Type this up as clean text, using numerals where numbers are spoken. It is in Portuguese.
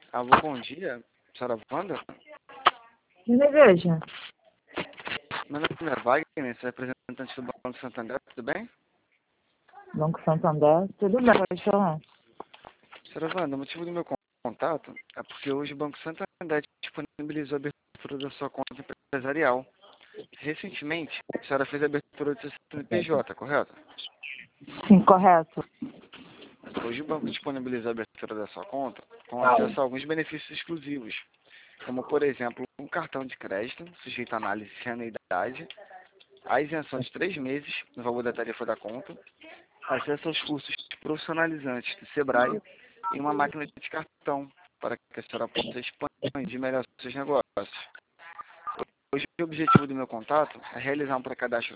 Alô, bom dia, senhora Wanda? Me veja. Meu nome é Wagner, sou representante do Banco Santander, tudo bem? Banco Santander. Tudo bem, pode falar. Senhora Wanda, o motivo do meu contato é porque hoje o Banco Santander disponibilizou a abertura da sua conta empresarial. Recentemente, a senhora fez a abertura do seu CNPJ, correto? Sim, correto. Hoje o banco disponibiliza a abertura da sua conta com acesso a alguns benefícios exclusivos, como, por exemplo, um cartão de crédito sujeito a análise sem anuidade, a isenção de 3 meses no valor da tarifa da conta, acesso aos cursos profissionalizantes do Sebrae e uma máquina de cartão para que a senhora possa expandir melhor seus negócios. Hoje o objetivo do meu contato é realizar um pré-cadastro